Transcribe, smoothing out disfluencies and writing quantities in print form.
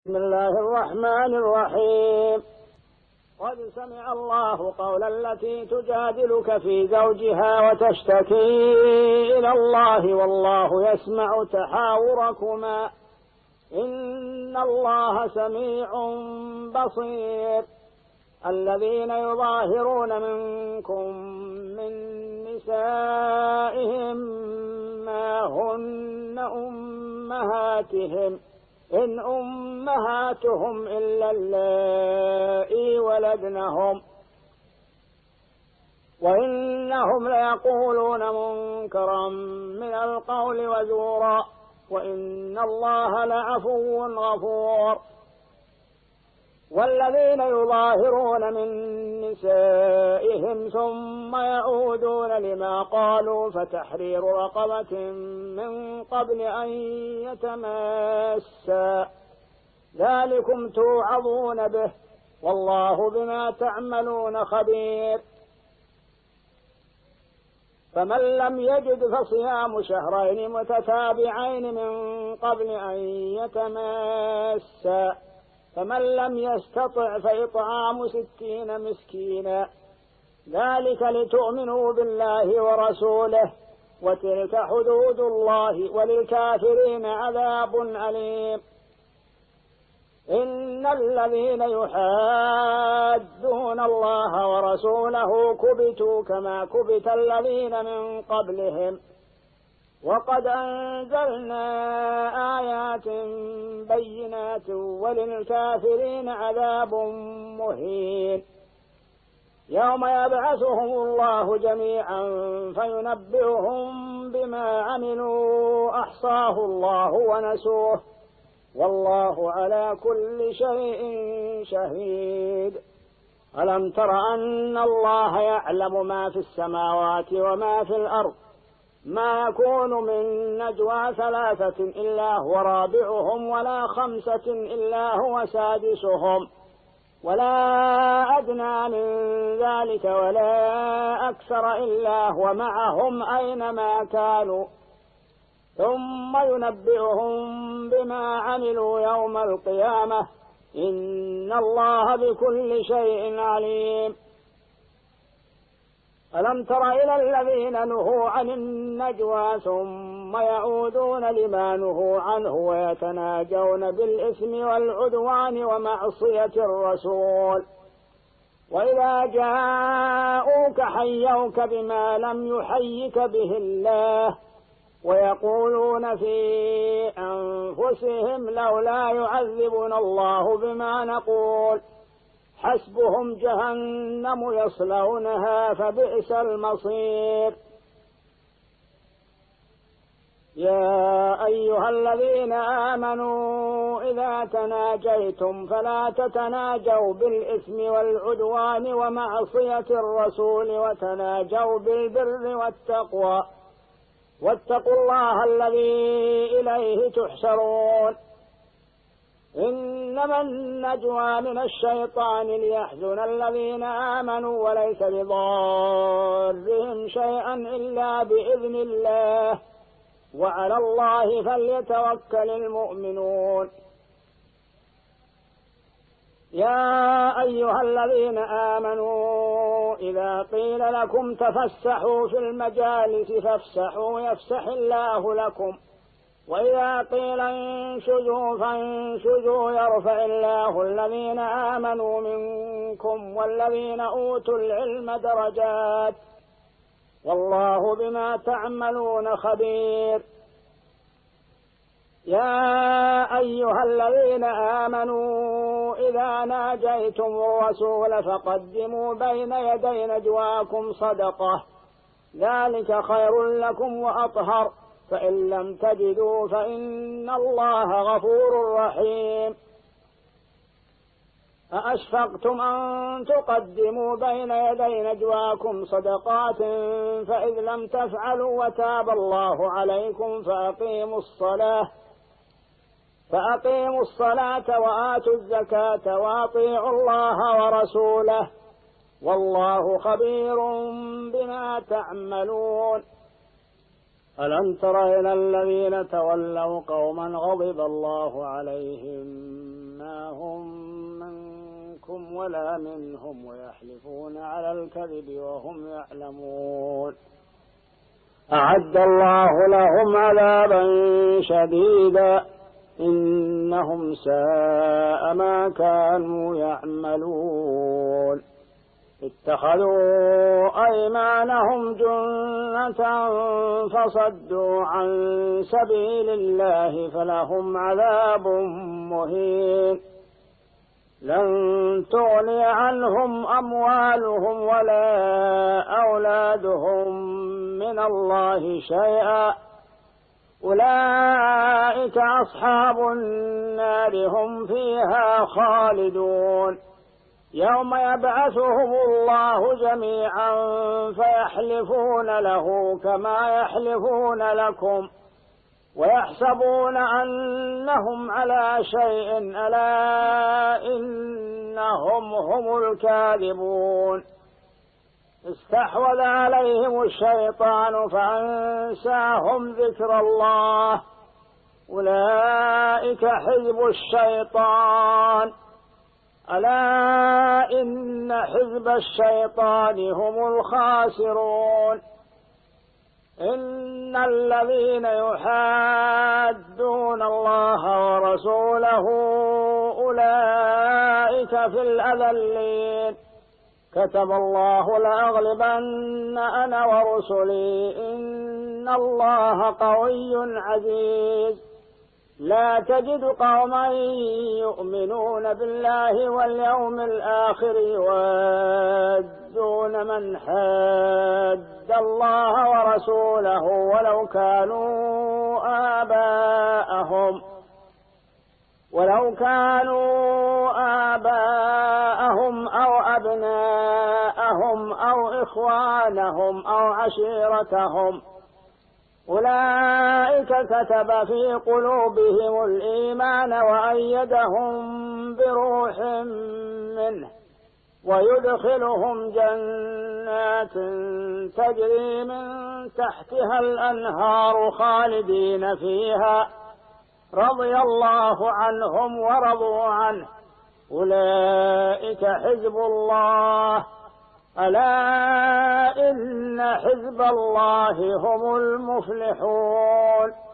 بسم الله الرحمن الرحيم. قد سمع الله قول التي تجادلك في زوجها وتشتكي إلى الله والله يسمع تحاوركما إن الله سميع بصير. الذين يظاهرون منكم من نسائهم ما هن أمهاتهم إن أمهاتهم إلا اللائي ولدنهم وإنهم ليقولون منكرا من القول وزورا وإن الله لعفو غفور. والذين يظاهرون من نسائهم ثم يعودون لما قالوا فتحرير رقبة من قبل أن يتماسا ذلكم توعظون به والله بما تعملون خبير. فمن لم يجد فصيام شهرين متتابعين من قبل أن يتماسا فمن لم يستطع فإطعام 60 مسكينا ذلك لتؤمنوا بالله ورسوله وتلك حدود الله وللكافرين عذاب أليم. إن الذين يحادون الله ورسوله كبتوا كما كبت الذين من قبلهم وقد أنزلنا آيات بينات وللكافرين عذاب مهين. يوم يبعثهم الله جميعا فينبئهم بما عملوا أحصاه الله ونسوه والله على كل شيء شهيد. ألم تر أن الله يعلم ما في السماوات وما في الأرض ما يكون من نجوى 3 إلا هو رابعهم ولا 5 إلا هو سادسهم ولا أدنى من ذلك ولا أكثر إلا هو معهم أينما كانوا ثم ينبئهم بما عملوا يوم القيامة إن الله بكل شيء عليم. ألم تر إلى الذين نهوا عن النجوى ثم يعودون لما نهوا عنه ويتناجون بالإثم والعدوان ومعصية الرسول وإذا جاءوك حيوك بما لم يحيك به الله ويقولون في أنفسهم لولا يعذبنا الله بما نقول حسبهم جهنم يصلونها فبئس المصير. يا أيها الذين آمنوا إذا تناجيتم فلا تتناجوا بالإثم والعدوان ومعصية الرسول وتناجوا بالبر والتقوى واتقوا الله الذي إليه تحشرون. إنما النجوى من الشيطان ليحزن الذين آمنوا وليس بضارهم شيئا إلا بإذن الله وعلى الله فليتوكل المؤمنون. يا أيها الذين آمنوا إذا قيل لكم تفسحوا في المجالس فافسحوا يفسح الله لكم وإذا قيل انشزوا فانشزوا يرفع الله الذين آمنوا منكم والذين أوتوا العلم درجات والله بما تعملون خبير. يا أيها الذين آمنوا إذا ناجيتم الرسول فقدموا بين يدي نجواكم صدقة ذلك خير لكم وأطهر فإن لم تجدوا فإن الله غفور رحيم. أأشفقتم أن تقدموا بين يدي نجواكم صدقات فإذ لم تفعلوا وتاب الله عليكم فأقيموا الصلاة وآتوا الزكاة وأطيعوا الله ورسوله والله خبير بما تعملون. ألم تر إلى الذين تولوا قوما غضب الله عليهم ولا منهم ويحلفون على الكذب وهم يعلمون. أعد الله لهم عذابا شديدا إنهم ساء ما كانوا يعملون. اتخذوا أيمانهم جنة فصدوا عن سبيل الله فلهم عذاب مهين. لن تغني عنهم أموالهم ولا أولادهم من الله شيئا أولئك أصحاب النار هم فيها خالدون. يوم يبعثهم الله جميعا فيحلفون له كما يحلفون لكم ويحسبون أنهم على شيء ألا إنهم هم الكاذبون. استحوذ عليهم الشيطان فأنساهم ذكر الله أولئك حزب الشيطان ألا إن حزب الشيطان هم الخاسرون. إن الذين يحادون الله ورسوله أولئك في الأذلين. كتب الله لأغلبن أنا ورسلي إن الله قوي عزيز. لا تجد قوما يؤمنون بالله واليوم الآخر يوادون من حاد الله ورسوله ولو كانوا آباءهم أو أبناءهم أو إخوانهم أو عشيرتهم أولئك كتب في قلوبهم الإيمان وأيدهم بروح منه ويدخلهم جنات تجري من تحتها الأنهار خالدين فيها رضي الله عنهم ورضوا عنه أولئك حزب الله ألا إن حزب الله هم المفلحون.